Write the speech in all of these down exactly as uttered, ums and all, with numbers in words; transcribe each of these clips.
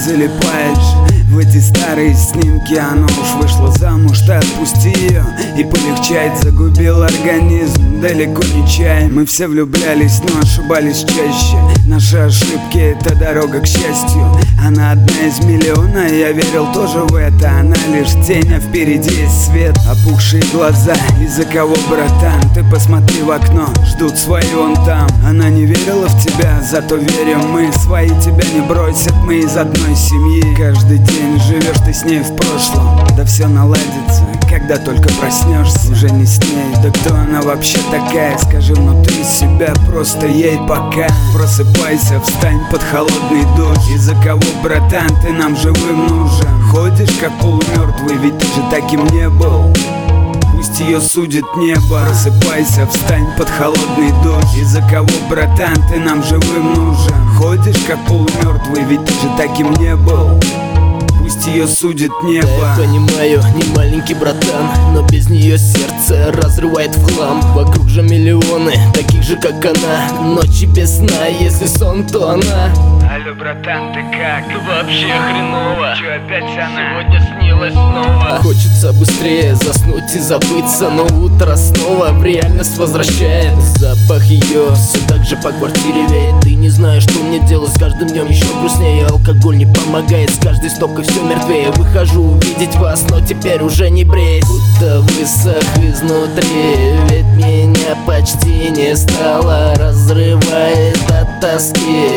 залипаешь в эти старые снимки. Она уж вышла замуж, ты отпусти ее, и полегчает. Загубил организм, далеко не чай. Мы все влюблялись, но ошибались чаще. Наши ошибки — это дорога к счастью. Она одна из миллиона, я верил тоже в это. Она лишь тень, а впереди есть свет. Опухшие глаза, из-за кого, братан? Ты посмотри в окно, ждут свои вон там. Она не верила в тебя, зато верим мы. Свои тебя не бросят, мы из одной семьи. Каждый день живешь ты с ней в прошлом. Да все наладится, когда только проснешься. Уже не с ней, да кто она вообще такая? Скажи внутри себя, просто ей пока. Просыпайся, встань под холодный душ. Из-за кого, братан, ты нам живым нужен? Ходишь как полумертвый, ведь ты же таким не был. Пусть ее судит небо. Просыпайся, встань под холодный душ. Из-за кого, братан, ты нам живым нужен? Ходишь как полумертвый, ведь ты же таким не был. Пусть ее судит небо. Да, я понимаю, не маленький братан, но без нее сердце разрывает в хлам. Вокруг же миллионы, таких же как она. Ночи без сна, если сон, то она. Алло, братан, ты как? Вообще хреново. Чё, опять она? Сегодня снилась снова. Хочется быстрее заснуть и забыться, но утро снова в реальность возвращает. Запах ее все так же по квартире веет. Ты не знаешь, что мне делать, с каждым днем еще грустнее. Алкоголь не помогает, с каждой стопкой все мертвее. Выхожу увидеть вас, но теперь уже не бреюсь. Будто высох изнутри, ведь меня почти не стало. Разрывает от тоски,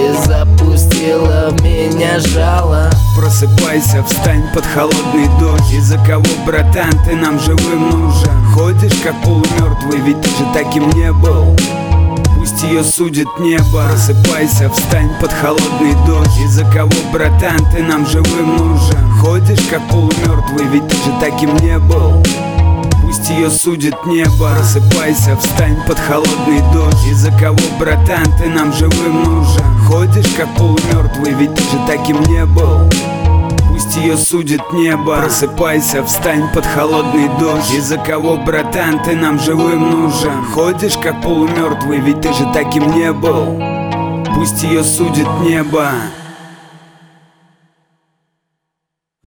запустила в меня жало. Просыпайся, встань под холодный душ. Из-за кого, братан, ты нам живым нужен? Ходишь как полумертвый, ведь ты же таким не был. Пусть ее судит небо. Просыпайся, встань под холодный душ. Из-за кого, братан, ты нам живым нужен? Ходишь как полумертвый, ведь ты же таким не был. Пусть ее судит небо. Просыпайся, встань под холодный душ. Из-за кого, братан, ты нам живым нужен? Ходишь как полумертвый, ведь ты же таким не был. Пусть ее судит небо. Просыпайся, встань под холодный душ. Из-за кого, братан, ты нам живым нужен? Ходишь как полумертвый, ведь ты же таким не был. Пусть ее судит небо.